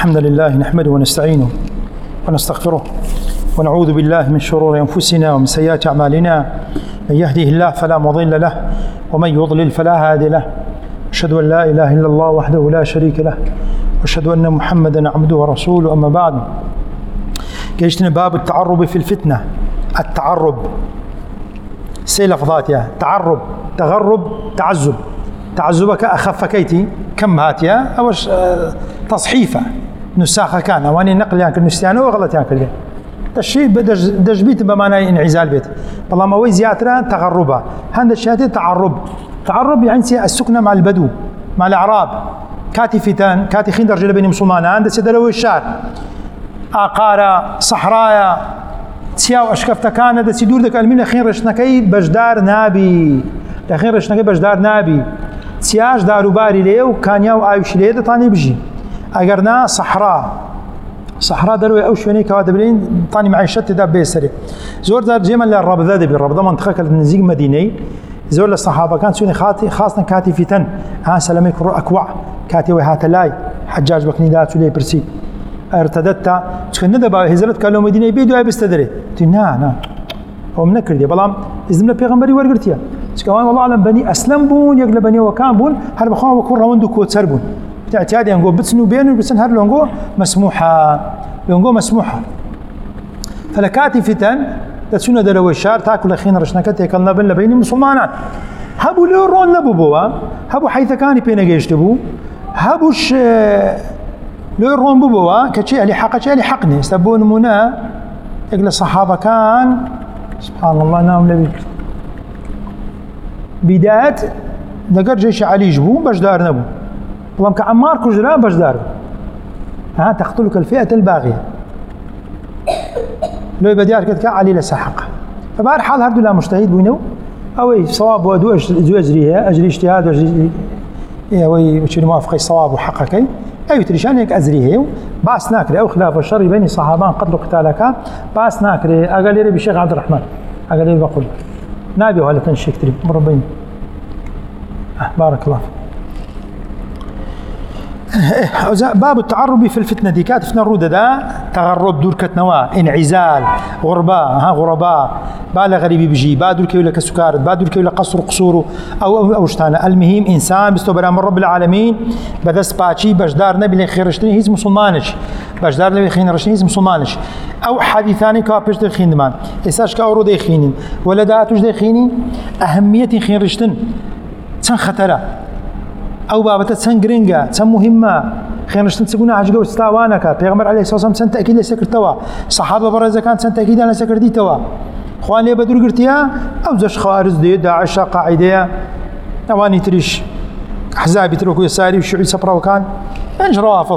الحمد لله نحمده ونستعينه ونستغفره ونعوذ بالله من شرور أنفسنا ومن سيئات أعمالنا. من يهده الله فلا مضل له ومن يضلل فلا هادي له. أشهد أن لا إله إلا الله وحده لا شريك له وأشهد أن محمدا عبده ورسوله. أما بعد، جيشتنا باب التعرب في الفتنة. التعرب سي لفظات يا تعرب، تغرب، تعزب. تعزبك أخف كيتي كم هاتيا أوش تصحيفة نساخة كان واني نقل يعني كالنسيان وغلط يعني كله الشيء دجبيت بمعنى انعزال بيت والله ما وي زياتنا تغربها هذا الشيء تعرب. تعرب يعني السكنة مع البدو مع الأعراب. كاتي فتان كاتي خين درجة بين مسلمان عند سدلوي الشعر آقارة صحرايا تسياو أشكفت كان دا سيدور دك المين خين رشنكي بجدار نابي لخين رشنكي بجدار نابي تسياش داروباري ليو كان ياو آيوش ليه دطاني بجي أجرنا صحراء دلوي أو شوني كوادبلين طاني معي شت دا بيسري زور دار جيما للرب ذا بالرب ده منطقة كالنزيق مديني زور للصحابة كان سوني خاصة كاتي فتن سلاميك أكوع كاتي وهات لاي حجاج بكنيدات ولي برسي ارتدت تكن ندبا هزرت قالوا مدينة بيدو أي بستدري نا هو منكر دي بلام إذن بيغمبري ورقرتيا كمان والله أعلم بني أسلم بون يقل بني وكان بون هر بخوان وكون روندو كوت سربون اعتيادي نقول بتسنو بينو بسن هر لونجو مسموحة فلكاتي فتن تسونا دلوي الشار تاكل خين رشنكتي كلنا بين بين مسلمانات هبو لورون نبوبوا هبو حيث كان بينا جيشتبو هبوش لورون بوبوا كشي اللي حقني يسبون منا يقل الصحابة كان سبحان الله نام لبي بداية دقر جيش علي جبو بجدار نبو والله كعمار كجرا بجدار تقتلك الفئة الباغية لو بديار كذا علي لسحق فبعد حال هردو لا مجتهد بينو أو صواب ودو أجريها أجري اجتهاد وأجري وي وشي موافق الصواب وحقك أي تريشان هيك أزريه باس ناكري أو خلاف الشر بين الصحابان قتلوا قتالك باس ناكري أقل لي بشيخ عبد الرحمن أقل لي بقول نابي ولا تنشيك تري مربين بارك الله باب التعرب في الفتنة دي كانت فتنة الرودة دا تغرب دور كتنوا انعزال غرباء بالا غريبي بيجي بادور كيولا كسكارت بادور كيولا قصوره او شتانا المهم انسان بستوبرا من رب العالمين بدس باتشي بجدار نبي لخيرشتني هيز مسلمانش بجدار نبي خيرشتني هيز مسلمانش او حديثاني كابش دي خيندمان اساش كاورو دي خينين ولا داتوش دي خيني اهمية خيرشتن تن خطره أو بابتها تسن جرينجا تسن مهمة خيرشتن تسقونا عجقة واستاوانك بيغمر عليه الصلاة والسلام تسن تأكيد لسكر توا صحابة برزا كان تسن تأكيد لسكر دي توا خوان لي بدور قرتيا أو زش خوارز دي داعش قاعدة أواني تريش أحزابي تركوا يساري وشعي سبرا وكان انج روافض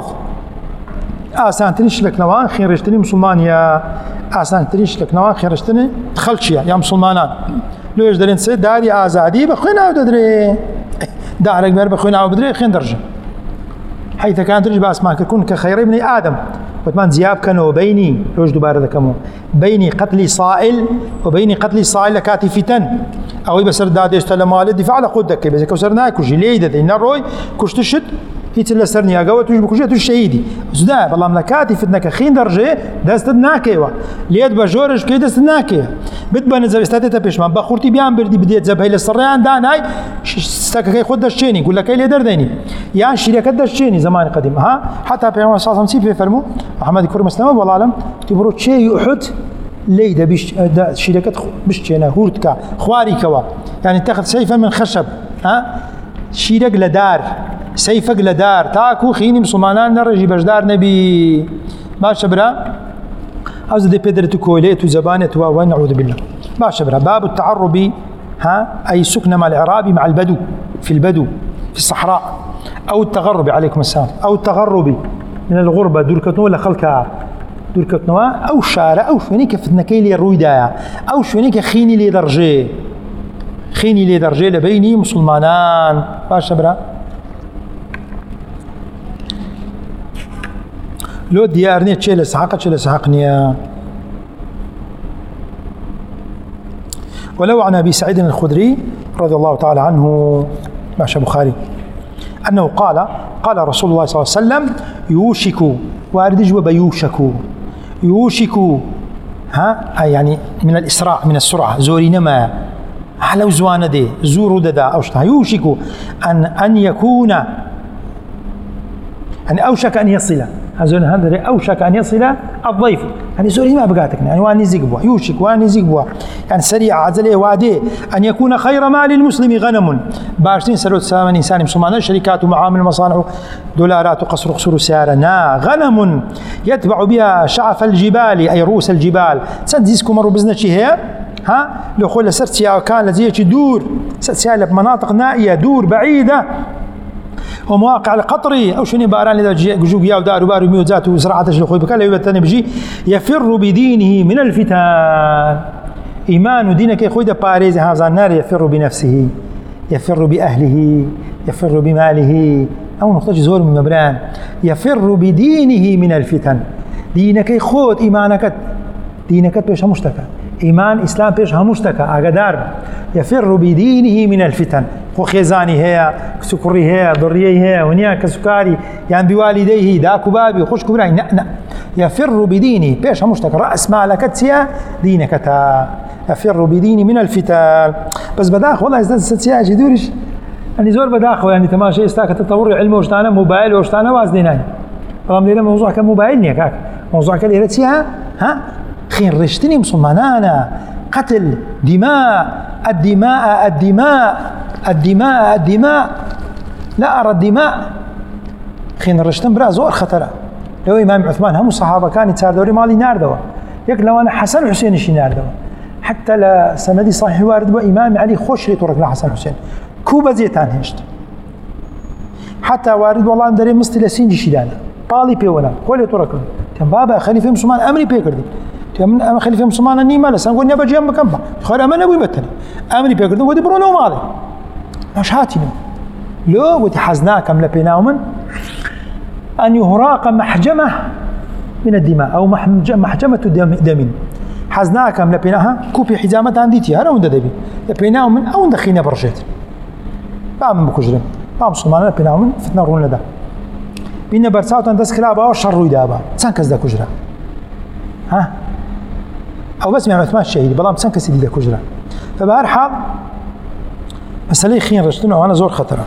آسان تريش لك نوان خيرشتني مسلمانيا آسان تريش لك نوان خيرشتني تخلشيا يا مسلمانان لو يجدرين سيد داري آزادي بخوينا ودري دارك بير بخوينا وبدري خين درجة حيث كان درجة بأسماء كون كخير ابن آدم وثمان زياب كانوا بيني لوش دوباره ذكمو بيني قتلي صائل وبيني قتلي صائل لكاتي فتن أو يبسر دادي استلم والد دفاع على قدك بس كوسرنا كوجي ليدة دين الروي كوش تشد يتلا سرني أجوا توش بكوجي توش شهيدي زدا والله ملكاتي فتنة كخين درجة دستناكيوا ليد بجورج كي دستناكيا بتبان إذا استاتي بيش ما بخورتي بيان بردي بديت زبايل السريان دان هاي استك خود دشيني يقول لك اللي درديني يعني شركة دشيني زمان قديم حتى بيعمل صاصم سيف يفرموا محمد كرم مسلم والله أعلم تبرو شيء أحد ليدا بيش دا شركة بيشتنا هورتكا خواري كوا يعني تاخذ سيفا من خشب شيرك لدار سيفك لدار تاكو خيني مسلمان نرجي بجدار نبي باش برا أوز دي بيدرتو كوليت وزبانة ونعوذ بالله باش برا باب التعرب أي سكن مع الإعراب مع البدو في الصحراء أو التغرب عليكم السلام أو التغرب من الغربة دوركتنو ولا خلكها دوركتنوا أو شارع أو شونيك فتنكي لي الرويدايا أو شونيك خيني لي درجة لبيني مسلمانان باش برا لو ديارني تشيل سحقني ولو عن أبي سعيد الخدري رضي الله تعالى عنه ماشى بخاري أنه قال رسول الله صلى الله عليه وسلم يوشك، وارد جواب يوشك يعني من الإسراع، من السرعة، زوري نما على وزوان دي زور ددا أوشتها، يوشك أن يكون، يعني أوشك أن يصل، هذا أوشك أن يصل الضيف، يعني زوري ما بقاتك، يعني واني زيقبوا، يوشك واني زيقبوا، يعني سريع عزله وادي أن يكون خير مال المسلم غنم، باشتين سلوت سامن إنسان مسلمان، شركات ومعامل مصانع دولارات وقصر قصور سيارة، غنم يتبع بها شعف الجبال أي رؤوس الجبال، سنتزيسكم مروا بزنشي هي لو خول سرت سيارة كان لزيش دور سرت سيارة بمناطق نائية، دور بعيدة ومواقع القطري أو شنو باران إذا جو جيا ودار وبارو ميوزات وزراعة الخوي بكلا يبتني بجي يفر بدينه من الفتن، إيمان دينك يا خوي ده باريز هذا النار، يفر بنفسه، يفر بأهله، يفر بماله، أو نقطة زور من مبران، يفر بدينه من الفتن، دينك يخود إيمانك، دينك بيش همشتكى، إيمان إسلام بيش همشتكى أقدار، يفر بدينه من الفتن، خو خيزاني هي سكري هي ضريه هي ونيا كسكاري يعني بوالديه داكو بابي خوش كبراي نا يفر بدينه بيش همشتكى رأس مالك تسيا دينك تا يفر بديني من الفتن، بس بداخ والله إذا ستسيا جدورش يعني زور بداخل يعني تماشي استاك تطور علم وشتانا موبايل وشتانا وازديناي رغم لنا موضوع كموبايل نيكاك موضوع كلي رتسيها خين رشتني مسلمانانا قتل دماء الدماء الدماء الدماء الدماء لا أرى الدماء خين رشتن برا زور خطرة، لو إمام عثمان هم الصحابة كان يتسار دوري مالي نار دوا يك لو أنا حسن حسين شي نار دوا حتى لا سندي صحيح وارد وإمام علي خوش لي ترك لحسن حسين كوبا زيتان هشت حتى وارد والله دري مستي لسينجي شيلانا بالي بيولا كل ترك كان بابا خليفة مسلمان أمري بيكردي من أم خليفة مسلمان أني ماله سنقول نبى جنب كمبا خير أمانة أبوي بتني أمري بيكردي ودي برونو مالي مش هاتينو لو ودي حزناكم لبيناهم أن يهراق محجمة من الدماء أو محجمة دم حزناكم لبيناها كوبي حزامة عنديتي هذا وند دبي لبيناهم أو ندخينا برشيت بعمل بكجرم بعمل مسلمان لبيناهم فتنا رون لدا بينا برساوت أن تسكلابا وشر يدابا سانكز دا كجرا أو بس مع عثمان الشهيد بلام سانكز دا كجرا فبهر حال مسألة خين رشتنا وأنا زور خطرة.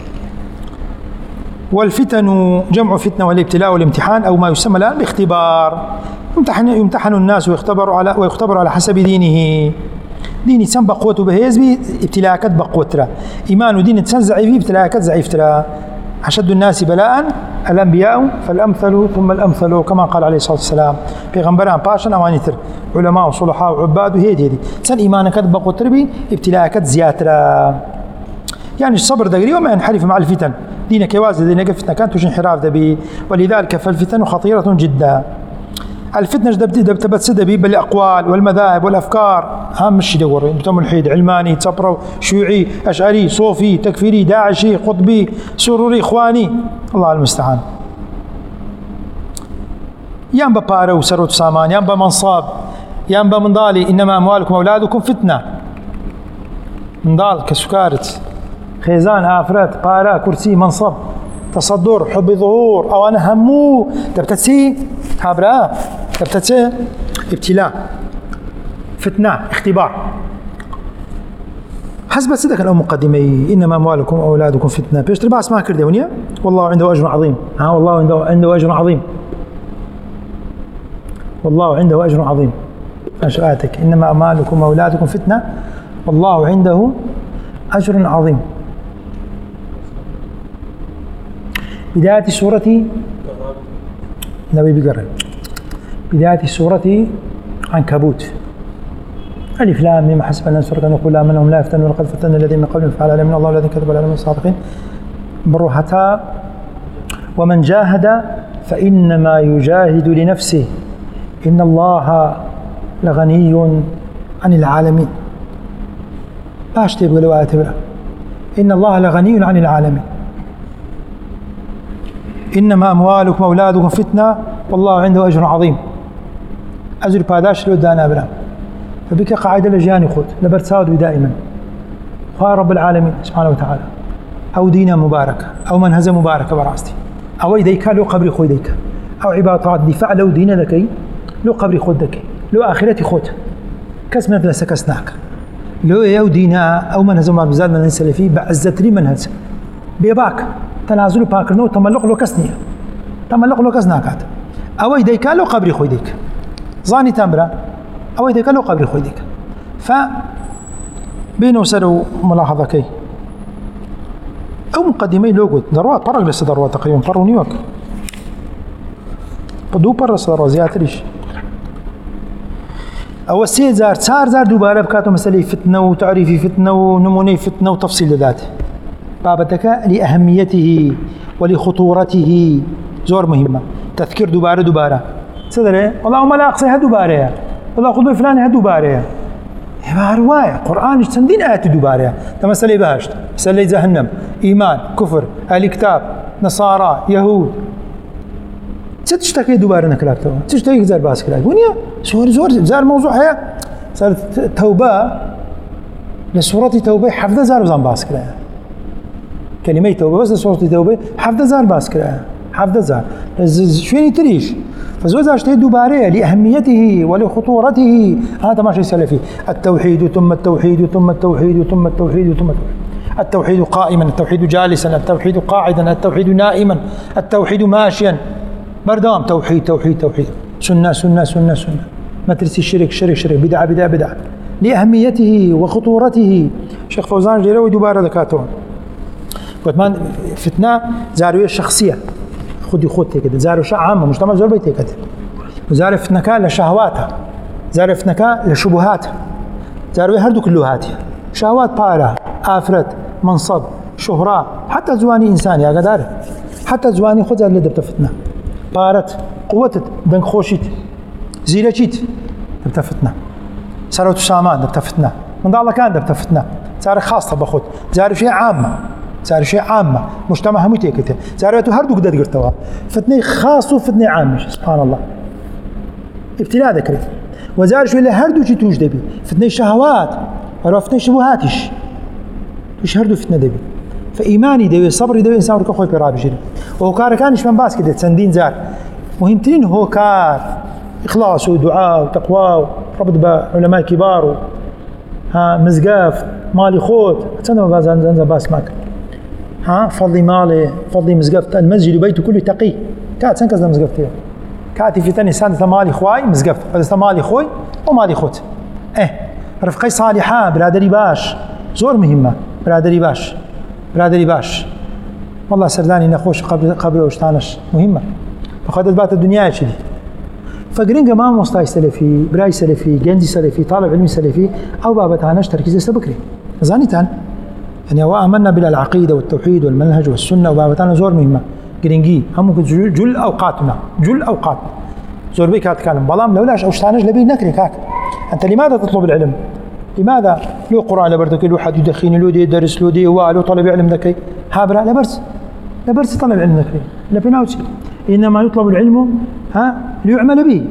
والفتن جمع فتنة والابتلاء والامتحان أو ما يسمى الآن باختبار، يمتحن الناس ويختبر على حسب دينه. ديني تسن بقوته بهيز بي ابتلاءات بقوترا، إيمان دين تسن زعيفي ابتلاءات زعيفترا. أشد الناس بلاء الأنبياء فالأمثل ثم الأمثل كما قال عليه الصلاة والسلام. بيغمبران باشن أوانيتر علماء وصلحاء وعباد وهيدي تسن إيمانك بقوتر بي ابتلاءات زياترا. يعني الصبر دقري وما ينحرف مع الفتن، دينك يوازي دينك فتنة كانت وش انحراف دبي، ولذلك فالفتن خطيرة جدا. الفتنة تبتسد بي بالأقوال والمذاهب والأفكار، هم مش يدور انت ملحد علماني تصبروا شيوعي أشعري صوفي تكفيري داعشي قطبي سروري إخواني، الله المستعان. ينبى بارو وسروت سامان، ينبى منصاب، ينبى منضالي، إنما أموالكم وأولادكم فتنة. منضال كسكارت خيزان آفرات بارا كرسي منصب تصدر حب ظهور أو أنا همو تبتسي هابرا تبتسي ابتلاء فتنة اختبار. حسب صدق الأم مقدمة إنما أموالكم وأولادكم فتنة بيش ترباس ما كردونيا والله عنده أجر عظيم. والله عنده أجر عظيم، والله عنده أجر عظيم. أنشأتك إنما أموالكم وأولادكم فتنة والله عنده أجر عظيم. بداية سورة نبي بقرن بداية سورة عنكبوت ألف لام ميم حسب أن سورة نقول آمنهم لا يفتنون ولقد فتنا الذين من قبلهم فعل من الله الذي كذب على من الصادقين بروحتا ومن جاهد فإنما يجاهد لنفسه إن الله لغني عن العالمين. باش تبغى لو أعتبره إن الله لغني عن العالمين. إنما أموالكم وأولادكم فتنة والله عنده أجر عظيم. أجر باداش لو دانا برا فبك قاعدة لجاني خود لبرتساود دائما قال رب العالمين سبحانه وتعالى أو دينا مباركة أو منهزة مباركة براستي أو إيديك لو قبري خو إيديك أو عبادات دفاع لو دينا ذكي لو قبري خود ذكي لو آخرتي خود كسمة بلسة كسناك لو يو دينا أو منهزة مباركة بزاد من السلفي بعزت لي منهز بيباك تنازل باكرنو تملق لو كسنية تملق لو كسناكات أو إيديك لو قبري خو إيديك ظاني تمرة أو إيديك لو قبري خو إيديك ف بينه وسروا ملاحظة كي أو مقدمي لوجود دروات برق لسه دروات تقريبا برو نيويورك بدو برس دروات زيادة ليش أو السيد زار دوباره بكاتو مسألة فتنة وتعريفي فتنة ونموني فتنة وتفصيل ذاته بابتك لأهميته ولخطورته زور مهمة تذكير دوباره صدره والله ما لا أقصيها دوباره والله خذوا فلان هدوباره هي رواية قرآن تندين آيات دوباره مسألة بهشت مسألة جهنم إيمان كفر أهل كتاب نصارى يهود تشتكي دوباره نكلاكتوا تشتكي زار باس كلاك ونيا زور زار موضوع هي صارت توبة لسورة توبة حفظ زار وزان باس كلاك كلمة توبة بس لسورة توبة حفظ زار باس كلاك حفظ زار شويني تريش فزوجها اشتهي دوباره لأهميته ولخطورته هذا ما شيء سلفي التوحيد ثم التوحيد ثم التوحيد ثم التوحيد ثم التوحيد قائما التوحيد جالسا التوحيد قاعدا التوحيد نائما التوحيد ماشيا بردام توحيد سنة ما ترسي شرك بدعة لأهميته وخطورته شيخ فوزان جيروي دوباره ذكاتون قلت ما فتنة زاروية شخصية خود تيكد زارو شيء عامة مجتمع زور بيتيكد وزارو فتنك لشهواتها زارو فتنك لشبهاتها زارو هردو كلوهاتها شهوات بارا آفرت منصب شهرة حتى زواني إنسان يا قدار حتى زواني خود زار لدبت فتنة بارت قوتت دنك خوشيت زيلتشيت دبت فتنة ساروت سامان دبت فتنة من ضال كان دبت فتنة زار خاصة بخود زارو شيء عامة صار شيء عامة مجتمع هم يتكتل صارته هردو قدر قرتوا فتنة خاص وفتنة عامة سبحان الله ابتلاء ذكري وزار شو اللي هردو شي توجد بي فتنة شهوات أو فتنة شبهاتش توش هردو فتنة دبي فإيماني دبي صبري دبي إنسان ركوخوي برابي جري وهو كار كانش من باس كده سندين زار مهمتين هو كار إخلاص ودعاء وتقوى وربط بعلماء كبار ها مزقاف مالي خوت تسنى ما باس معك ها فضي مالي فضي مزقفت المسجد وبيته كله تقي كات سنكز مزقفتي كاتي في ثاني سنة مالي خواي مزقفت هذا مالي خوي ومالي خوت رفقي صالحة برادري باش زور مهمة برادري باش والله سرداني نخوش قبل وشتانش مهمة فقد بات الدنيا شدي فقرين ما مستاي سلفي براي سلفي جندي سلفي طالب علمي سلفي أو بابتانش تركيز سبكري زانيتان يعني هو آمنا بالعقيدة والتوحيد والمنهج والسنة وبابتنا زور مهمة قرنجي هم جل أوقاتنا زور بيك هتكلم بلام لولاش أوشتانج لبي نكري كاك أنت لماذا تطلب العلم؟ لماذا لو قرآن لبردك لو حد يدخين لو دي درس لو دي لو طلب علم ذكي هابرا لبرس طلب علم ذكي لبناوتي إنما يطلب العلم ليعمل به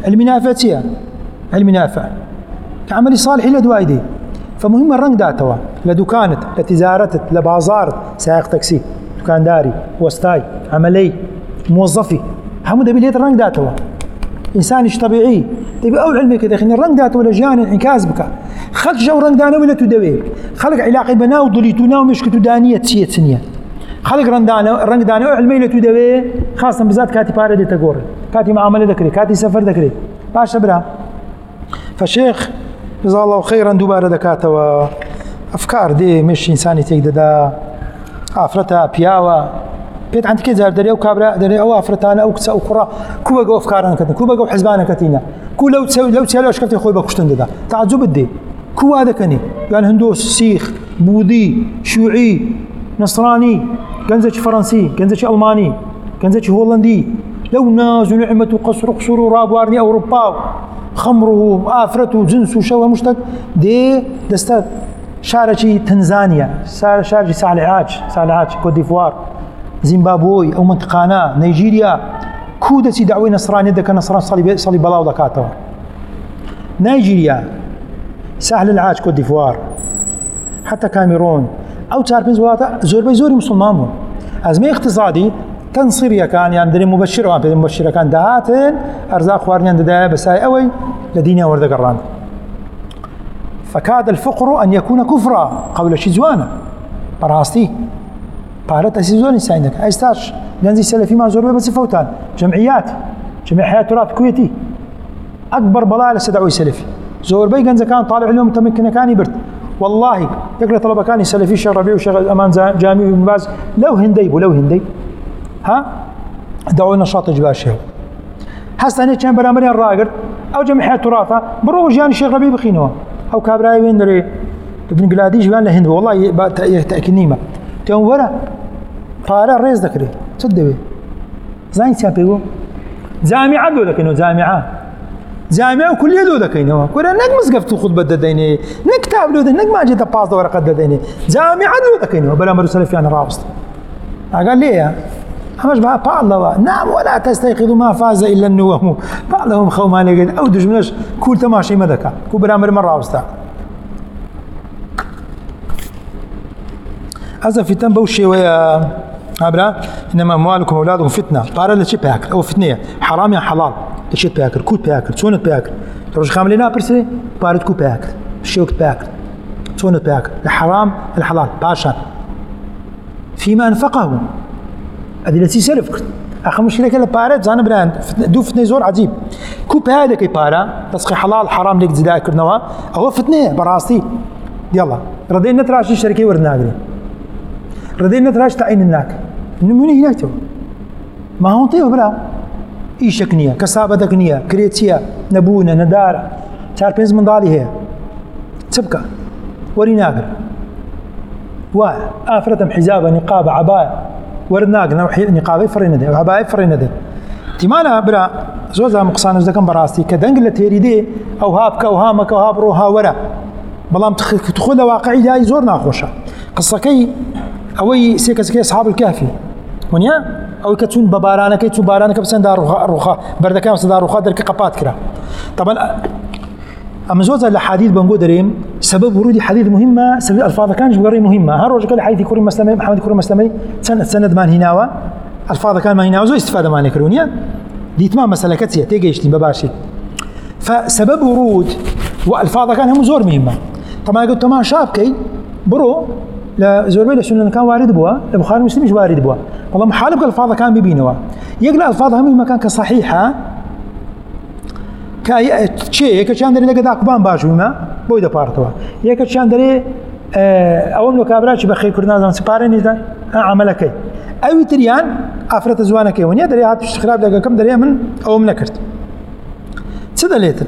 علم نافع كعمل صالح إلى دوايدي فمهم الرنق داتوا لدكانت لتجارتت لبازارت سائق تاكسي دكانداري وسطاي عملي موظفي حمود ابي ليت الرنق داتوا انسان طبيعي تبي او علمك كذا خلينا الرنق داتوا لجان انعكاس بك خلق جو رنق دانا ولا تدوي خلق علاقه بنا وضليتونا ومشكتو دانيه تسيت سنيه خلق رنق دانا علمي لا تدوي خاصه بذات كاتي بارد تقور كاتي معامله ذكري كاتي سفر ذكري باش برا فالشيخ جزاه الله خيرا دوباره دكاتوا افكار دي مش انساني تقدر افرتها بياوا بيت عندك كذا دريو كابرا دريو افرتانا او كسا اخرى كوبا جو افكارنا كتنا كوبا جو حزبانا كتينا كو لو تسالوا اش كفتي خويا باكشتن دا تعجب دي كو هذا كني قال هندوس سيخ بوذي شيوعي نصراني كنزش فرنسي كنزش الماني كنزش هولندي لو ناز نعمه قصر رابوارني اوروبا خمره آفرته جنسه شوه مشتق دي دستات شارجي تنزانيا شارجي سالعاج كوت ديفوار زيمبابوي او منطقانا نيجيريا كودتي دعوي نصراني دك نصران صلي بلاو دكاتوا نيجيريا ساحل العاج كوت ديفوار حتى كاميرون أو چار پێنج وڵاتە زۆربەی زۆری مسلمان بوون ئەزمەی اقتصادی تەنسیریەکان یان درێ مبەشرەوان پێ مبەشرەکان داهاتن ئەرزاق خواردنیان دەدایە بەسای ئەوەی لە دینیان وەردەگەڕان فكاد الفقر أن يكون كفرا قول شي جوانا براستي بارت أسيزون إنسانك أيستاش لأنزي سلفي ما زور بس فوتان جمعيات جمعية حياة تراث كويتي أكبر بلاء لسدعوي سلفي زور بي جنز كان طالع اليوم متمكن كان يبرد والله يقرأ طلبة كان سلفي شيخ ربيع وشيخ أمان جامعي بن باز لو هندي ها دعوا نشاط جباشي هستاني كان برامرين الراقر أو جمعية حياة تراثة بروج يعني شيخ ربيع بخينوا أو كابراي وين دري ابن قلاديش بان لهند والله تأكيد نيمة تيوم ورا طالع الرئيس ذكري تصدقوا زين سابيو جامعة دو ذكينو جامعة وكلية دو ذكينو كورا نك مسقفتو خطبة دديني نك تابلو دديني نك ما جيت باص ورقة دديني جامعة دو ذكينو بلا مرو سلفي أنا راوست قال لي همش بقى الله نعم ولا تستيقظوا ما فاز إلا النوم بعضهم خوما لقيت أو دجمناش كل تماشي مدكا كو برامر مرة وستا هذا فتن بوشي ويا أبرا إنما أموالكم وأولادكم فتنة بارا لشي بياكل أو فتنية حرام يا حلال لشي بياكل كوت بياكل سونت بياكل تروج خاملينا برسي بارد كو بياكل شيوك بياكل سونت بياكل الحرام الحلال باشا فيما أنفقه هذه التي سلف آخر مشكلة كلا بارا زان براند دو فتنة زور عجيب كو بهذا كي بارا تسقي حلال حرام لك زدا كرنوا هو فتنة براستي يلا ردينا نتراش الشركة ورناقري ردينا نتراش تعين الناك نموني هناك تو ما هون طيب بلا إيشك نية كسابة نية كريتيا نبونة ندارة شار بينز من ضالي هي تبكى وريناقر وآفرة حجابة نقابة عباية ورناق نقابي فرينده وعباي فرينده تيمانا برا زوزا مقصان زكم براستي كدنقله تيريدي او هابك او هامك او هابرو هاورا بلام تدخل واقعي جاي زور ناخوشا قصكي اوي سيكسكي اصحاب الكهف ونيا او كتون ببارانه كيتو بارانه كبسن دار رخا بردكام دار رخا درك قبات كرا طبعا اما زوزا الحديث بنقول دريم سبب ورود حديث مهمه سبب الفاظ كانش بقري مهمه ها رجل حديث كريم مسلمي محمد كريم مسلمي سند مان هناوا الفاظ كان ما هناوا زو استفاده ما نكرونيا دي تمام مساله كتيه تيجيش لي بباشي فسبب ورود والفاظ كان هم زور مهمه طبعا قلت ما شابكي برو لا زور بلا سنن كان وارد بوا البخاري ومسلم مش وارد بوا والله محالب الفاظ كان بيبينوا يقرا الفاظ هم مكان كصحيحه كاي شيء كان دري لقد اقبان باشوما بويدا بارتوا يا كان دري اول لو كابراش بخير كرنا زمان سبارني ده عملك اي تريان افرت زوانك وني دري هات استخراب دقه كم دري من او منكرت تدليت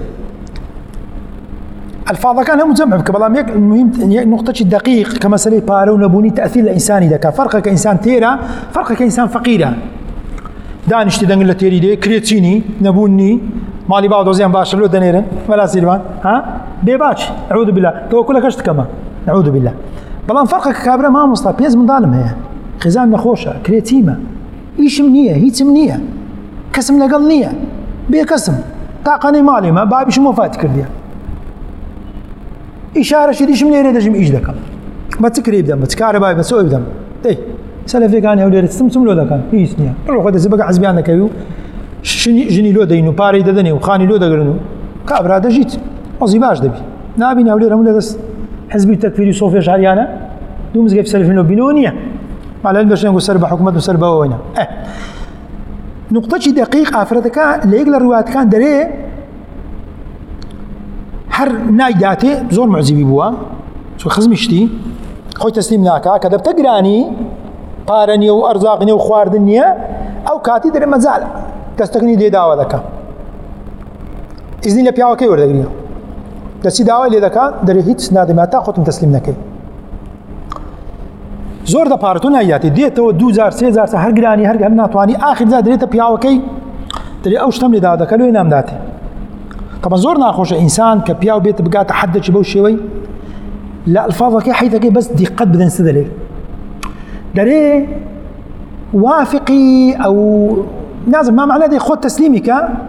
الفاظ كان هم جمع كبلام المهم نقطه الدقيق كمساله بارو نبوني تاثير الانسان ده فرق كانسان تيرا فرق كانسان فقيره دانش تدنقل تيري دي كريتيني نبوني مالي بعض وزين باشر لو دنيرن ولا سيلوان ها بيباش اعوذ بالله تو كلك كشت كما نعوذ بالله بلان فرقك كابره ما مصطفى بيز من ظالم هي خزام نخوشه كريتيمه ايش منيه هي تمنيه كسم لقل نيه بكسم طاقني مالي ما بابي شو مفات كرديا اشاره شديش من يريد اجم ايش دكم ما تكري يبدا ما تكاري باي بس يبدا اي سلفي كان يولي تسمسم لو دكان ايش نيه روح هذا سبق عزبيان كيو جني لو دينو باري ددني وخاني لو دغرنو كابرا دجيت وزي باش دبي نابي ناولي رمله بس حزب التكفير صوفيا شعريانا دومز جايب سلفينو بنونيه على البش نقول سرب حكومه وسرب وينا نقطه دقيق افرتك ليقل الروايات كان دري هر نايداتي زور معزبي بوا شو خزمشتي خوي تسليم ناكا كذا بتقراني بارني وارزاقني وخواردني او كاتي دري مازال دستكني دي داوا دكا إذن لبيعوا كي وردقني دستي داوا اللي دكا دري هيت نادماتا خوتم تسليم نكي زور دا بارتون هياتي ديتو 2000 3000 هر قراني هر ناتواني آخر زاد دريتا بيعوا كي دري أوش تملي داوا دكا لو ينام داتي طبعا زور ناخوش إنسان كبيعوا بيت بقى تحدد شبو شوي لا الفاظة كي حيث كي بس دي قد بدن سدلي دري وافقي أو لازم ما معناه دي خذ تسليمك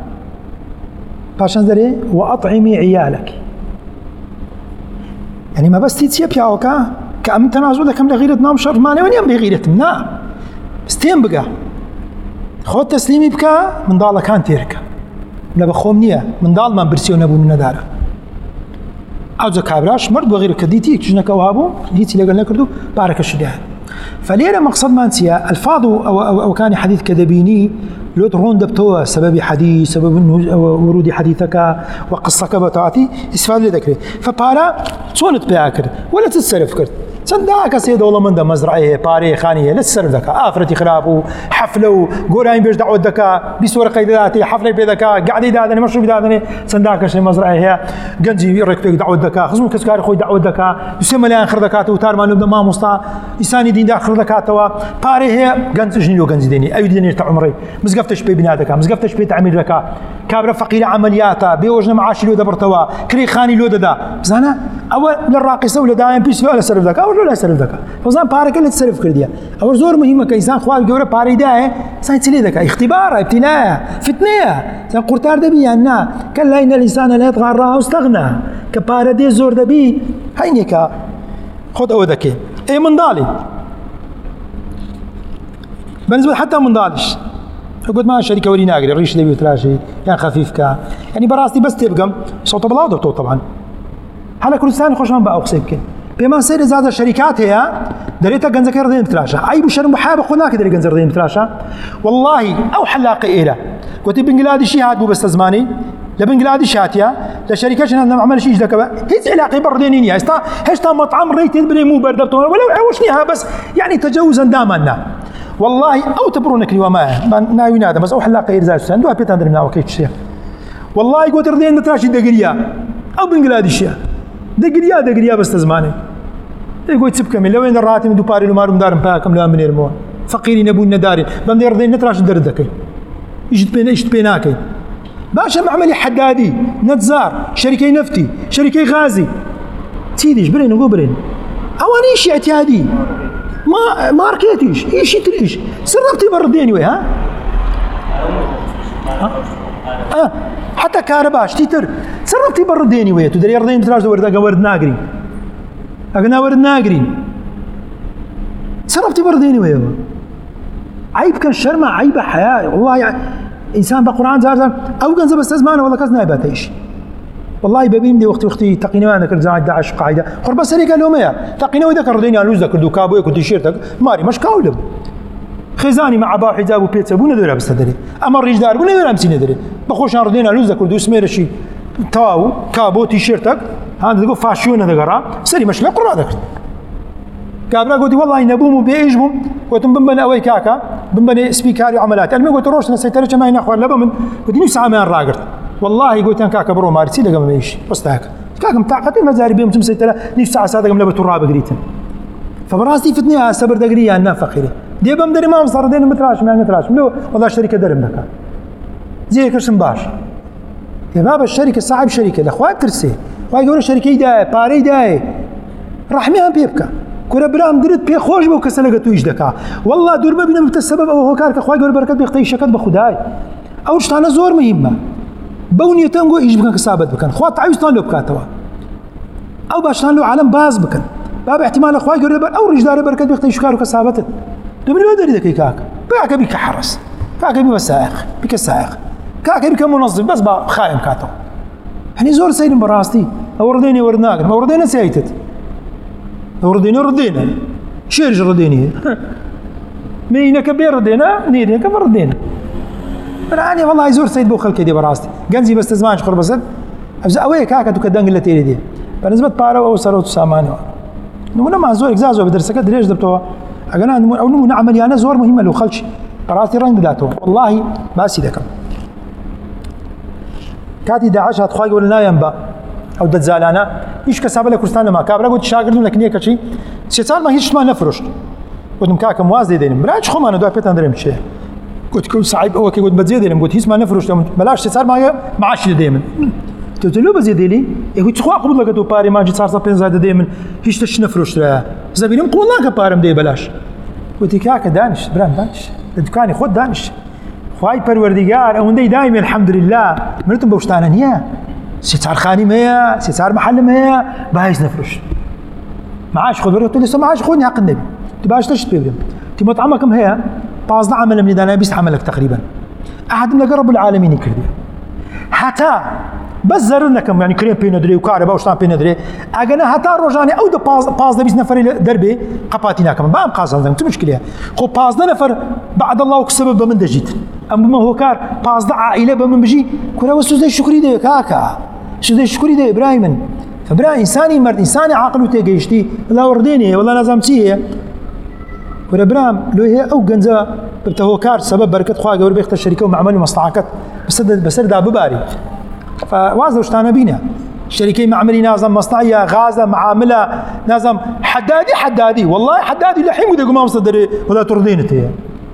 باشان دري وأطعمي عيالك يعني ما بس تيتسيب ياوكا كأم تنازل كم لغيرة نام شر ما نبني أم بغيرة منا استين بقى خود تسليمي بكا من ضال كان تيركا لا بخومنية من ضال ما برسيو نبو من ندارة أو زكابراش مرد وغيره كديتي كجنك وهابو ديتي لقلنا كردو بارك الشديان فليلة مقصد ما انسيا الفاظ أو كان حديث كذبيني لو ترون دبتوا سبب حديث سبب ورود حديثك وقصك بتاعتي استفاد ذكري فبارا صونت بياكر ولا تتصرف كرت صنداك سيد والله من ده مزرعه باري خانيه لا تتصرف ذكا افرتي خرابو حفله قوراين بيش دعوه ذكا بصوره قيداتي حفله بذكا قاعد دادني مشروب دادني صنداك شي مزرعه هي جنجي يرك دعوه ذكا خصم كسكاري خوي دعوه ذكا يسمى لي اخر ذكاته وتار ما نبدا ما مستا لساني دين اخر ذكاته باري هي جنج جنيو جنج ديني اي ديني تاع عمري مزقفتش بي بنادك مزقفتش بي تعمير ذكا كابره فقير عملياته بيوجنا معاش لو دبرتوا كري خاني لو ددا زانا اول للراقصه ولا دايم بيس ولا سرف ذكا ولا سرف ذكا فزان بارك اللي تصرف كرديا او زور مهمه كانسان خواب جوره باري ده ساين تلي ذكا اختبار ابتلاء فتنه سان قرطار دبي انا كلا ان الانسان لا يطغى راه واستغنى كبار دي زور دبي هينيكا خذ او ذكي اي من ضالي بالنسبه حتى من ضالش قلت ما شركه ولي ناقري الريش دبي وتراشي يعني خفيف كا يعني براستي بس تبقى صوت بلاو دكتور طبعا هلا كل سنه خوش من بقى اقسمك بما سير زاد الشركات هي دريتها جنزك رضين بتراشا اي بشر محاب خناك دري جنز رضين بتراشا والله او حلاقه إيرا قلت بنجلاديشي هاد مو بس زماني لبنجلاديش هاتيا لشركات انا ما عملش ايش ذاك هيك علاقه بردينين يا استا هشتا مطعم ريت بني مو برد ولو عوشنيها بس يعني تجاوزا دامنا والله او تبرونك لي وما ناوي نادم بس او حلاقه إيرا زاد دو بيت اندر مناو كيتش والله قلت رضين بتراشي دقريا او بنجلاديشيا دقريا بس زماني يقول تسبكم لو ان الراتب دو باري ما دارم باكم لا من يرمون فقيرين ابو الندارين بم يرضين نتراش دردك اجت بيناكي باشا معملي حدادي نتزار شركه نفتي شركه غازي تيديش برين وقبرين اوانيش اعتيادي ما ماركتيش ايش تريش سربتي برديني وي ها حتى كهرباش تيتر سربتي برديني وي تدري يرضين تراش ورد ناقري أقنا ورد ناقرين سربتي برديني ويا عيب كان شرمة عيب حياة والله يعني إنسان بقرآن زار أو كان زبست زمانه والله كاز نايباتيش والله ببين دي وقتي تقينا وانا كنت زعل داعش قاعدة قرب سري قال لهم يا تقينا وذاك رديني على لوزك كردو كابوي كنت تيشيرتك ماري مش كاولب خزاني مع باو حجاب وبيتزا بو نديرها بس تدري اما الريش دار بو نديرها بس ندري بخوش ردينا على لوزك كردو سمير شي تاو كابو تيشيرتك هذا تقول فاشيون هذا سري مش لا قرا ذاك كابرا قلت والله نبوم بيجبم قلت بنبني اوي كاكا بنبني سبيكاري عملات المهم قلت روش نسيترش ما ينخوان لبمن قلت نفس عام راقرت والله قلت انا كاكا برو مارسي لقى ما يمشي بس هيك كاكا متعقد المزاري بيوم تمسيتره نفس على صادق لبت الراب قريتن فبراسي فتني صبر دقريه انا فقيره دي بمدري ما صار دين متراش ما نتراش لو والله شركه درم لك زي كرشن باش يا بابا الشركه صاحب شركه الاخوات ترسي واي يقولوا شركه دا باري دا رحميها بيبكا كره برام درت بي خوش بو كسلقه تو يجدكا والله دور ما بينا السبب او هو كارك اخوي يقول بركات بيختي شكت بخداي او شتانا زور مهمه بوني تنغو يجي بكن كسابت بكن خوات عايزتان لو بكاتوا او باشتان له عالم باز بكن باب احتمال اخوي يقول او رجدار بركات بيختي شكارو كسابت دبل ودري دك كاك باك بك حرس كاك بي وسائق بك سائق كاك بك منظم بس با خايم كاتو يعني زور سيد براستي اورديني ورناك ما وردينا سيتت ردينا شيرج رديني مينا كبير ردينا نيدي كبر ردينا يعني والله يزور سيد بوخل كدي براستي جنزي بس تزمانش قرب بس ابز اوي كاكا تو كدنگ لتيري دي بالنسبه بارو او سروت سامانو نمنا ما زور اكزازو بدرسك دريج دبتو انا او نمنا عملي انا زور مهمه لو خلش براستي رنگ داتو والله ما سيدك كاتي داعش هتخواي ولا ينبا او دزالانا ايش كسب لك كرستان ما كابرا قلت شاغردون لك نيه كشي سيصال ما هيش ما نفرش قلت مكاك موازي دينم براش خو انا دو بيت اندرم شي قلت كل صعيب هو كي قلت بزيد قلت هيس ما نفرش بلاش سيصال ما معاش دائما قلت له بزيد لي قلت خو قبل لك تو باري ما جي صار بين دائما هيش تش نفرش لا زبينم قول لك بارم دي بلاش قلت كاك دانش برام دانش دكاني خد دانش خواي پروردگار اوندي دائما الحمد لله مرتم بوشتانا نيه ستار خاني ميا ستار محل ميا بايش نفرش معاش خذ ورقة لسه معاش خذني حق النبي تباش تشت بيبرم تي مطعمكم هي باز عمل من دانا بيست عملك تقريبا أحد من رب العالمين يكرده حتى بس زرنا كم يعني كريم بين دري وكهرباء وشطان بين دري أجنا حتى رجعني أو ده باز ده بيس نفر دربي قباتنا كمان بام قاصد زين مشكلة خو باز ده نفر بعد الله وكسبب بمن دجيت أما ما هو كار باز ده عائلة بمن بيجي كنا وسوس ده شكري ده كاكا شو ده شكري ده إبراهيم فبرا إنساني مرد إنساني عقل وتجيشتي لا ورديني ولا نظامتيه ولا برام لو هي أو جنزة بتهو كار سبب بركة خواجة وربي يختار الشركة ومعمل مصلحات بس ده بباري فوازن وشتانا بينا الشركة معملي نظام مصنعية غازة معاملة نظام حدادي والله حدادي لحين وده قمام صدري ولا ترضينته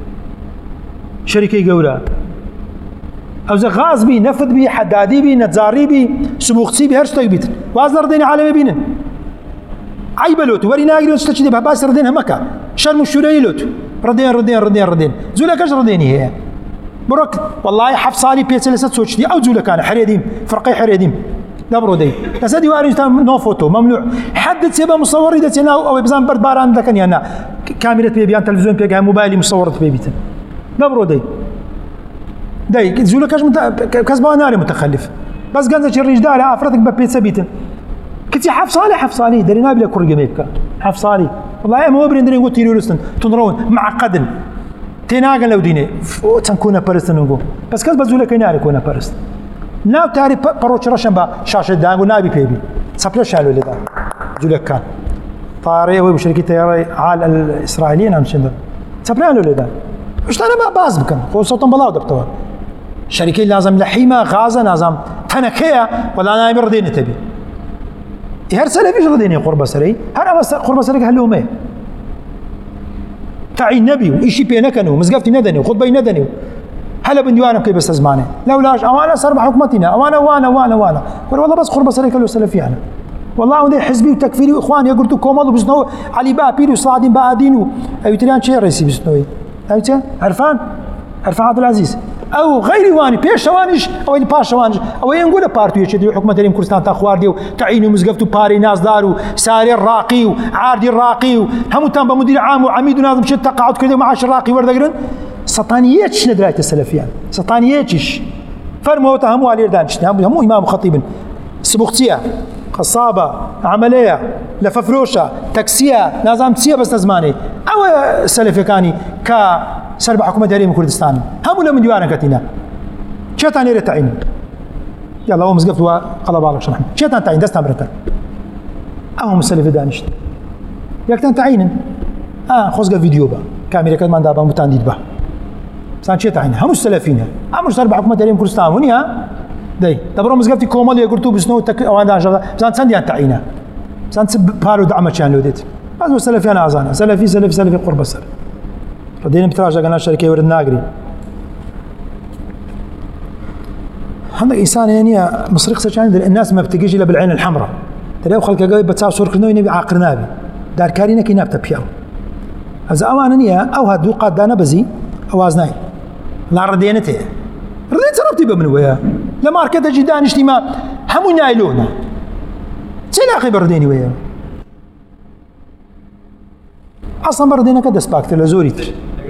شركة جورا أو زي غاز بي نفط بي حدادي بي نتزاري بي سموختي بي هرشتاق بيت وازن رضيني عالمي بينا عيبة لوت وري ناقري وستشدي بحباس ردينها مكة شرم الشوري لوت ردين زولا كاش رديني هي بروك والله حف صالي بيت لسات سوتشدي او زولا كان حريديم فرقي حريديم دبرو دي تسدي وارج نو فوتو ممنوع حدد سيبا مصور اذا او بزان برد باران ذاك انا كاميرا بيبيان تلفزيون بيجا موبايلي مصورت بيبيتن دبرو دي زولا كاش كسبان ناري متخلف بس قنزه الرجال افرضك ببيت بيتن كنتي حف صالي درينا بلا كل جميبك حف صالي والله ما هو برندرين نقول تيرورستن تنرون معقدن تناقل لو ديني تنكون برستن نقول بس كذا بزولا كيناري كونا برست ناو تاري بروش رشن با شاشة دانغو نابي بيبي سبلا شالو لذا زولا كان طاري هو بشركة طيارة عال الإسرائيليين عم شندر سبلا له لذا مش أنا ما باز بكم هو صوتهم بلاو دبتوا شركة لازم لحيمة غازة لازم تنكية ولا أنا يبردين تبي هر سلفي فيش رديني قرب سري هر أبى قرب سري هلو ما تعين نبي وإشي بينكنو مزقفتي ندني وخطبي ندني هلا بنديوانا كيف بس زمانه لولاش أوانا صار بحكمتنا أوانا وانا قل والله بس قرب سري كله سلفي أنا والله عندي حزبي وتكفيري وإخواني قلتوا كومال وبسنو علي بقى بيري وصاعدين بقى دينو أي تريان شيء رئيسي بسنوي أي عرفان عبد العزيز او غير واني بيش وانش او اللي باش وانش او ينقول بارتو يشدي حكومه ريم كردستان تاخوار ديو تعينوا مزقفتو باري ناس دارو ساري الراقي وعاردي الراقي هم تام بمدير عام وعميد وناظم شد تقاعد كذا معاش الراقي وردقرن سطانياتش ندرايه السلفيان سطانياتش فرموا تهموا على دانش هم امام خطيب سبوختيه قصابه عمليه لففروشه تاكسيه نظام تسيه بس زماني او سلفي كاني ك سرب حكومة ريم كردستان هم ولا من ديوانك كتينا شيطان يريد تعين يلا هو مزقفت وقلب على شرحنا شيطان تعين دست امرتك اهم السلف دانشت ياك تعين خذ فيديو با كاميرا كمان دابا متانديد با سان شيطان هم السلفين هم سرب حكومة ريم كردستان ونيا داي دبرو مزقفتي كومال يقولتو بسنو تك او عندها زان سندي تعينه زان بارو دعم كان لوديت هذا السلفي انا ازانا سلفي قرب السر ردينا بتراجع قناة الشركة ورد ناقري عندك إنسان يعني مصريق سجان الناس ما بتجيش إلا بالعين الحمراء تلاقي خلق جاي بتساو صور كنوي نبي عاقرنا بي دار كارينا كي نبت بياو هذا أمانة أو هادو قاد دانا بزي أوازناي لا ردينته رديت ربطي بمن وياه لما أركض جدان اجتماع همو نايلونا سلاخي برديني وياه أصلا بردينا كده سباكتر لزوريتر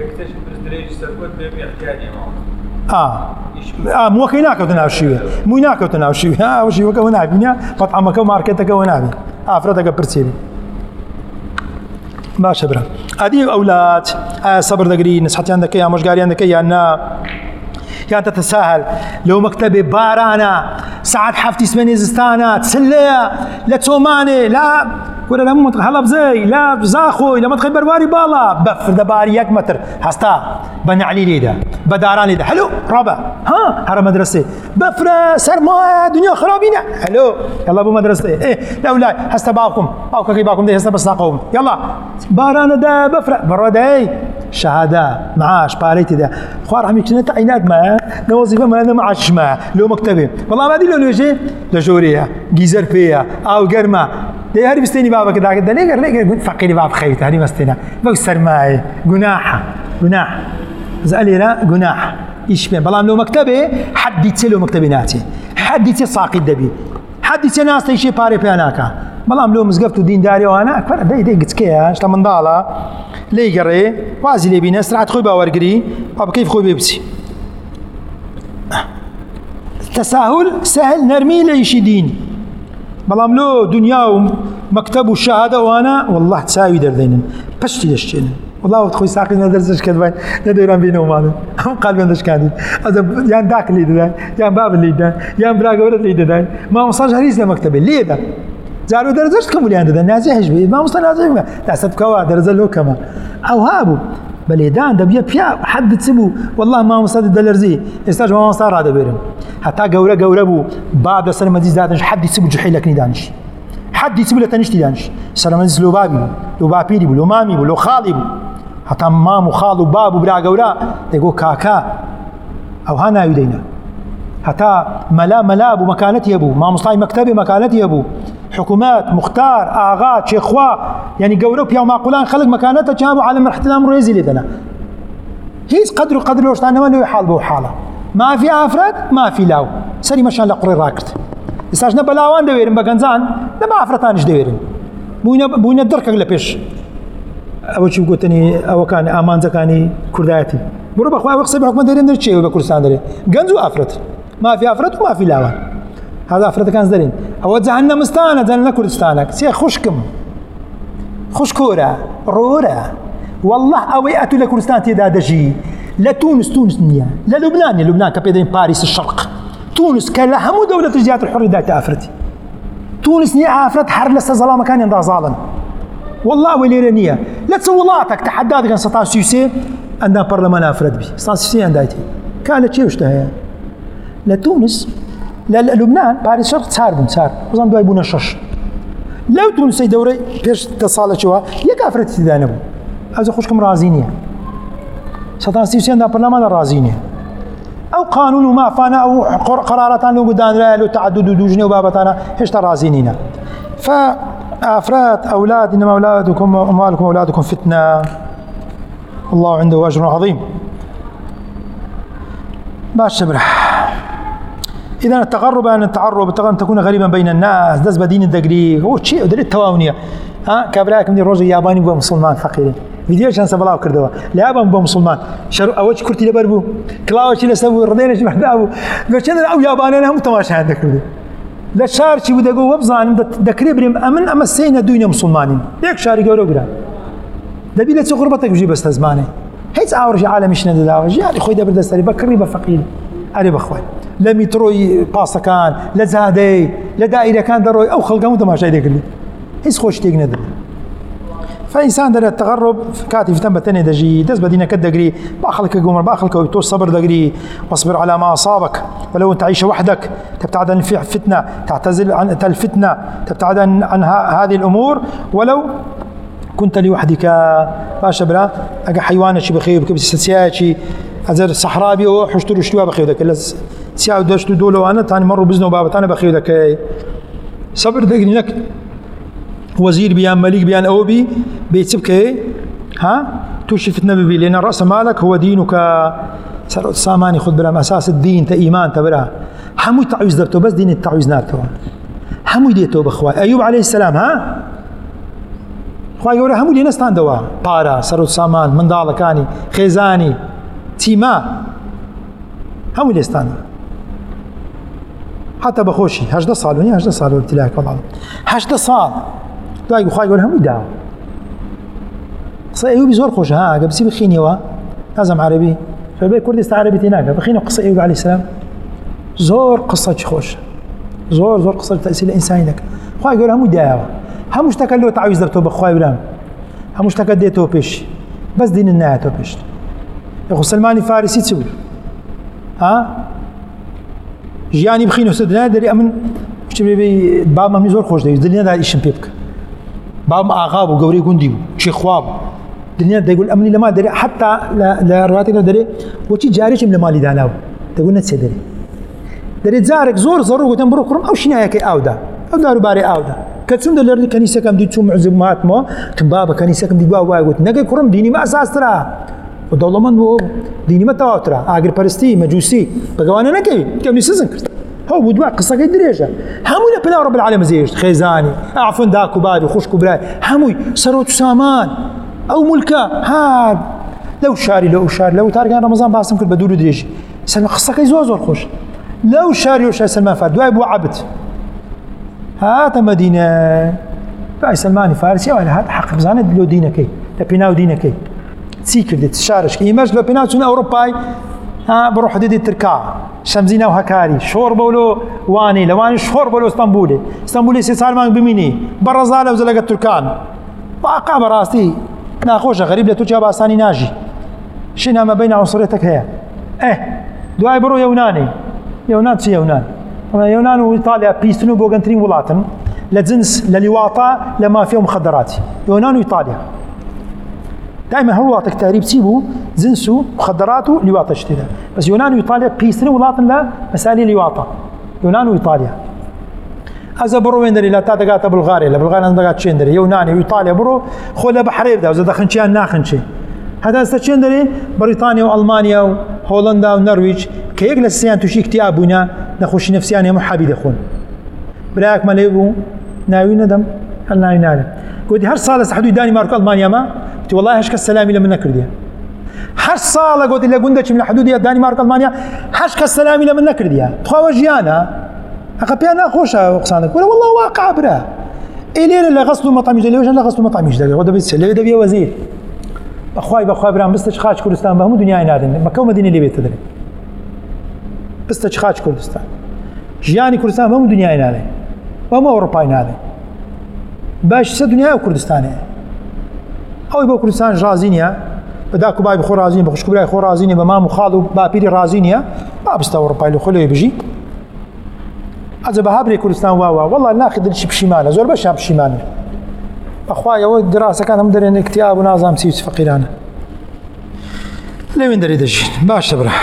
مو هناك وتناوشيوه مو هناك وتناوشيوه وشي وكا ونابينا مطعمك وماركتك ونابي افرادك برسيبي ما شبرا هذه اولاد صبر دقري نصحتي عندك يا مش قاري عندك يا انا كانت تتساهل لو مكتبي بارانا ساعات حفتي سمني زستانا تسليا لا توماني لا ولا لا منطقة هلا بزي لا زاخوي لا منطقة برواري بالا بفر دباري 1 متر هستا بني علي ليدا بداران ليدا حلو رابع هرا مدرسة بفر سرما دنيا خرابينا حلو يلا ابو مدرسة ايه لا ولا هستا باكم كي باكم دي هستا بس ناقوم يلا بارانا دا بفر برا داي شهادة معاش باريتي دا خوار عمي كنا تعينات معاه وظيفة ما انا معاش معاه لو مكتبي والله ما دي لو يجي لجوريا جيزر فيها او قرمه ده هاري بستيني بابا كده كده ليه فقيري باب خيط هاري مستينا بكسر معي جناح زالي لا جناح ايش بين بلان لو مكتبي حديتي له مكتبي ناتي حديتي ساقي الدبي حديتي ناس تيشي باري بياناكا بەڵام لۆ مزگەفت و دینداریەوانە دەی گچکەیە شتە منداڵە لێی گەڕێ وازی لێ بینە سرعت خۆی باوەرگری با بکەیف خۆی بێ بچی تەساهل سەهل نەرمی لە ئیشی دین بەڵام لۆ دنیا و مەکتەب و شەهادە ئەوانە والله چاوی دەردێنن پشتی دەشتێنن والله وەخت خۆی ساقی نەدەرزش کە دوای نەدەیران بینەوە ماڵن هەموو قالبیان دەشکاندین یان داک لێ دەداین یان باب لێ دەداین یان برا گەورەت لێ دەداین مامۆستاش هەریز لە مەکتەبێ لێدە جارو دەرەجەش کەمولیان دەدەن نازی هەش بێ مامۆستا نازی بکە دەستە بکەوە دەرەجە لۆ کەمە ئەو هابوو بەلێدان دەبیە پیا حەدت چ بوو والله مامۆستا دەلەرزی ئێستاش مامۆستا ڕادەبێرن هەتا گەورە بوو باب لەسەر مەجلیس دادنش حەدی چ بوو جوحیلەکەنی دانیشت حەدی چ بوو لە تەنیشتی دانیشت سەر مەجلیس لۆ بابی بوو لۆ باپیری بوو لۆ مامی بوو لۆ خاڵی بوو هەتا مام و خاڵ و باب و برا گەورە دەیگۆ کاکا ئەوها ناوی دەینە هەتا مەلا بوو مەکانەتی هەبوو مامۆستای مەکتەبێ مەکانەتی هەبوو حکومات مختار ئاغا چێخوا یعنی گەورە و پیا و ماقولان خەڵک مەکانەتە چا بوو عالم احترام ڕێزی لێ دەنا هیچ قدر و قدر لۆشتانەوە لەوێ حاڵ بۆ حاڵە مافی ئافرەت مافی لاو سەری مەشان لە قوڕی ڕاکرد ئێستاش نە بەلاوان دەوێرن بە گەنجان نە بە ئافرەتانش دەوێرن بووینە دڕکەک لە پێش ئەوە چی گوتنی ئەوەکانی ئامانجەکانی کوردایەتی بڕۆ بەخوای ئەوە قسەی بە حکومەت دەرێن دەرچێ بە کوردستان دەرێ گەنج و ئافرەت مافی ئافرەت و مافی لاوان هذا ئافرەتەکان دەرێن ئەوە جەهەنەمستانە جەهەنەم لە کوردستانە سێ خوشکم خوشکۆرە ڕۆرە والله ئەوەی ئەتو لە کوردستان تێدا دەژی لە تونس نییە لە لوبنان کە پێ دەین پاریس الشرق تونس کە لە هەموو دەولەت زیاتر حڕی دایتە ئافرەتی تونس نییە ئافرەت هەر لەسەر زەڵامەکانیان دازاڵن والله ئەوەی لێرە نییە لە چ وڵاتێک تەحەدا دەکەن 133 ئەندام پەرلەمان ئافرەت بی 133 ئەندایەتی کا لە چێ شتە هەیە لە تونس لە لوبنان پاریس شەرق 4 بوون بزانام دوای بوونە 6 لەو تونسەی دەورەی پێش 10 ساڵێکەوە یەک ئافرەتی تێدا نەبوو ئەوزە خوشکم ڕازی نییە 133 ئەندام پەرلەمانە ڕازی نییە ئەو قانون و مافانە ئەو قراراتان لەو گودانرایە لەو تعدد و دوژنێ و بابەتانە هێشتا ڕازی نینە فأفراد أولاد إنما أولادكم وأموالكم وأولادكم فتنة الله عنده أجر عظيم باش شبره إذا التغرب أن التعرب أن تكون غريبا بين الناس دز بدين الدقري هو شيء ودري التواونية كابراكم دي روج ياباني بو مسلمان فقيرين فيديو شان سبلاو كردوا لا يابان بو مسلمان شر أوش كرتي لبربو كلاوش لسبو ردينش بحدابو بشان أو ياباني أنا هم تماشى عندك لا شار شي ودقوا وبزان دكري بريم أمن أما السينة دوينة مسلمانين ليك شاري قولوا قرا دبي لا غربتك بجي بس تزمانه هيت عاورج عالمش نداوج يعني خوي دبر دستري بكري بفقير أري بخوي لا متروي باسا كان لا زادي لا دائرة كان دروي أو خلقهم تماشى يدك لي هيس خوش تيجي ندر فإنسان در التغرب كاتب تم بتني دجي دز بدينا كدقري باخلك قمر باخلك وتوس صبر دقري واصبر على ما أصابك ولو أن تعيش وحدك تبتعد عن الفتنة تعتزل عن الفتنة تبتعد عن هذه الأمور ولو كنت لوحدك باشا برا أجا حيوان شي بخير بكبس سياشي أزر صحرابي أو حشتر وشتوا بخير ذاك لس سياو دشتو دولو أنا تاني مرة بزنو بابا أنا بخير ذاك صبر دقني لك وزير بيان ملك بيان أوبي بيتسبك توشي فتنة ببي لأن رأس مالك هو دينك ساماني خذ برا أساس الدين تإيمان تبرا حمو تعويز دبتو بس دين التعويز نارتو حمو ديتو بخواي أيوب عليه السلام خواي يقول همو لي نستان دوا بارا سرود سامان من دالكاني خيزاني تيما همو لي نستان حتى بخوشي 18 صال وني 18 صال ابتلاك والله 18 صال داي خواي يقول همو داو قصة أيوب زور خوش قبسي بخيني وا لازم عربي فبي كردستان عربي تناك بخيني قصة أيوب عليه السلام زور قصة خوش زور قصة تأثير الإنسان لك خواي يقول همو داو هموش تكلو تعويز دبتو بخواي برام هموش تكديتو بيش بس دين النهاية بيش يخو سلماني فارسي تسوي جياني بخينو سدنا دري أمن مش بي باب ما زور خوش دايز دنيا دا إيشن بيبك باب ما آغاب وقوري قندي شي خواب دنيا دا يقول أمني لما دري حتى لا رواتك دري وشي جاريش من مالي داناو تقول نتسي دري زارك زور قلتن برو كرم أو شنايا أودا أو دارو باري أودا كتسوم دلرني كنيسة كم دي تسوم عزب ماتمو تنبابا كنيسة كم دي واي قلت نقل كرم ديني ما أساس ترى ودولة من بو ديني ما تواترا آخر برستي مجوسي بقوانا نكي كم نسزن كرت هو بدوا قصة دريجة همونا بلا رب العالمين زيش خيزاني عفوا داكو بابي خشكو بلاي هموي سروت سامان أو ملكة هاد لو شاري لو تاركان رمضان باسم كل بدولو دريجي سلمان قصة كي زور خوش لو شاري سلمان فارس دواي بو عبد هات مدينة باي سلماني فارسي ولا هات حق بزانة لو دينكي لبناو دينكي تسيكر دي تشارش كي يماش لو بناو تون أوروباي بروح دي تركا شمزينا وهكاري شور بولو واني لواني شور بولو اسطنبولي سي سالمان بميني برزالة وزلقة تركان واقع براسي ناخوش غريب لتركيا باساني ناجي شنا ما بين عنصريتك هي دواي برو يونان تسي يونان وإيطاليا بيستنو بوغنترين ولاتن لجنس للواطة لما فيهم مخدرات يونان وإيطاليا دائما هلواتك تهريب تسيبو جنسو مخدراته لواطة شتيدا بس يونان وإيطاليا بيستنو ولاتن لا مسالي لواطة يونان وإيطاليا أزا برو وين دري لا تاتقات بلغاريا لا بلغاريا تاتقات شندري يوناني وإيطاليا برو خولا بحرير دا وزا دخنشي عن ناخنشي هذا استشندري بريطانيا وألمانيا وهولندا والنرويج كي يجلس سيان تشي اكتئابنا نخش نفسيان يا محابي دخون براك ما ليبو ناوي ندم هل ناوي نعلم قلت هر صالة سحدو دانمارك ألمانيا ما قلت والله هشك السلام لما نكرديا هر صالة قلت إلا قندش من حدود دانمارك ألمانيا هشك السلام لما نكرديا تخوا وجيانا أخبيانا خوشها وقصانك ولا والله واقع برا إلينا اللي غسلوا مطعم يجدلي وجه اللي غسلوا مطعم يجدلي وده بس اللي يدبي وزير بخواي برام بس تشخاش كردستان بهم دنيا نادن مكة ومدينة اللي بيت تدري بس تشخاش كردستان جياني كردستان بهم دنيا نادن بهم أوروبا نادن باش الدنيا وكردستان أو يبغى كردستان رازينيا بداكو باي بخور رازين بخش كبراي خور رازينيا بمام وخالو بابيري رازينيا ما بس أوروبا اللي خليه بيجي هذا بهابري كردستان والله ناخذ الشيء بشماله زور بشام بشماله أخويا والدراسة كان مدرين اكتئاب ونظام سيس فقيرانا لوين دري دجين باش تبرح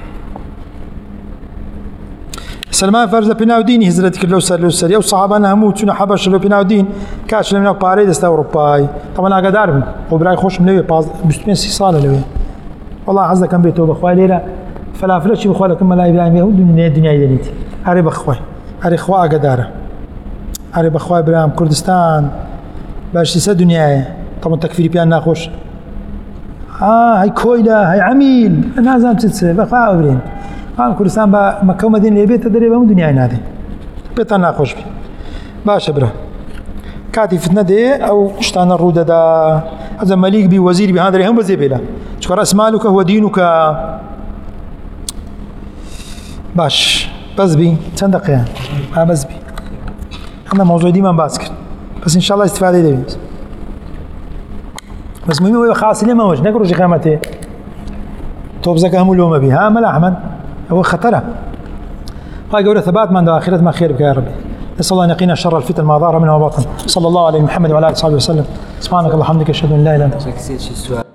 سلمان فارس لبناو ديني هزرتك لو سر يو صحابنا هموتنا حبش لو بناو دين كاش لنا باريس است اوروباي طبعا اقدر وبراي خوش ملوي باز بستمين سي صاله لوي والله عزك كان بيتو بخويا ليله فلافلش بخويا لكم لا ابراهيم الدنيا يدنيتي اري بخويا اري خوا اقدر اري بخويا ابراهيم كردستان باش تسا دنياي طبعا تكفيري بيان ناخوش هاي كويلة هاي عميل أنا زام تتسا بقى أبرين كردستان بمكة ومدينة اللي بيت تدري بهم دنياي نادي بيتا ناخوش بي باش برا كاتي فتنة دي أو اشتانا الرودة دا هذا مليك بي وزير بي هذا هم بزي بيلا شكرا اسمالك هو دينك باش بس بي تصدق يعني بس بي أنا موضوع دي ما باسكر بس إن شاء الله استفادة دي بس مهم هو خاص لي ما وجه نقرأ جخامته توبزك هم اليوم بها ملا أحمد هو خطرة هاي قولة ثبات من آخرة ما خير بك يا ربي نسأل الله أن يقينا شر الفتن ما ظهر منها وباطن صلى الله عليه محمد وعلى آله وصحبه وسلم سبحانك اللهم وبحمدك أشهد أن لا إله إلا أنت